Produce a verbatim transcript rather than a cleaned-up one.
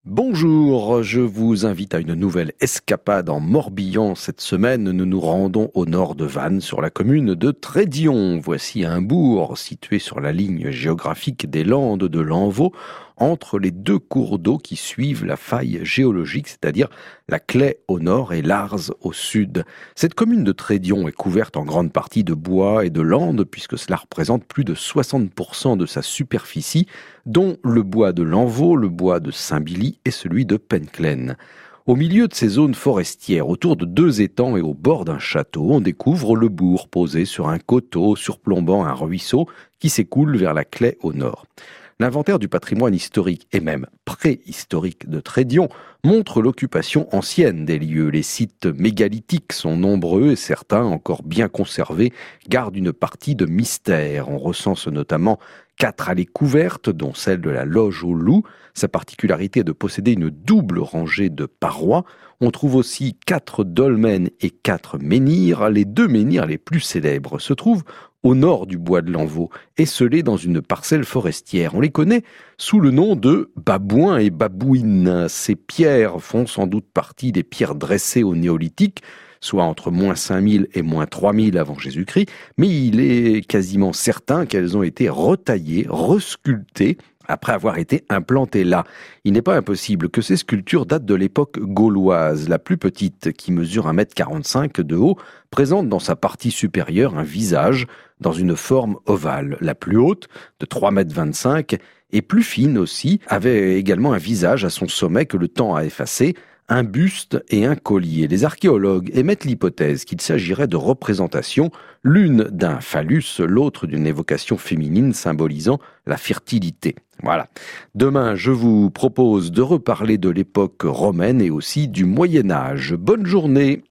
Bonjour, je vous invite à une nouvelle escapade en Morbihan. Cette semaine, nous nous rendons au nord de Vannes, sur la commune de Trédion. Voici un bourg situé sur la ligne géographique des Landes de l'Envaux, entre les deux cours d'eau qui suivent la faille géologique, c'est-à-dire la Claye au nord et l'Arz au sud. Cette commune de Trédion est couverte en grande partie de bois et de landes, puisque cela représente plus de soixante pour cent de sa superficie, dont le bois de l'Envaux, le bois de Saint-Billy et celui de Penclen. Au milieu de ces zones forestières, autour de deux étangs et au bord d'un château, on découvre le bourg posé sur un coteau surplombant un ruisseau qui s'écoule vers la Claye au nord. L'inventaire du patrimoine historique et même préhistorique de Trédion montre l'occupation ancienne des lieux. Les sites mégalithiques sont nombreux et certains, encore bien conservés, gardent une partie de mystère. On recense notamment quatre allées couvertes, dont celle de la Loge au Loup. Sa particularité est de posséder une double rangée de parois. On trouve aussi quatre dolmens et quatre menhirs. Les deux menhirs les plus célèbres se trouvent au nord du bois de l'Envaux, esselés dans une parcelle forestière. On les connaît sous le nom de babouins et babouines. Ces pierres font sans doute partie des pierres dressées au néolithique, soit entre moins cinq mille et moins trois mille avant Jésus-Christ, mais il est quasiment certain qu'elles ont été retaillées, resculptées, après avoir été implantées là. Il n'est pas impossible que ces sculptures datent de l'époque gauloise. La plus petite, qui mesure un mètre quarante-cinq de haut, présente dans sa partie supérieure un visage dans une forme ovale. La plus haute, de trois mètres vingt-cinq, et plus fine aussi, avait également un visage à son sommet que le temps a effacé, un buste et un collier. Les archéologues émettent l'hypothèse qu'il s'agirait de représentations, l'une d'un phallus, l'autre d'une évocation féminine symbolisant la fertilité. Voilà. Demain, je vous propose de reparler de l'époque romaine et aussi du Moyen Âge. Bonne journée!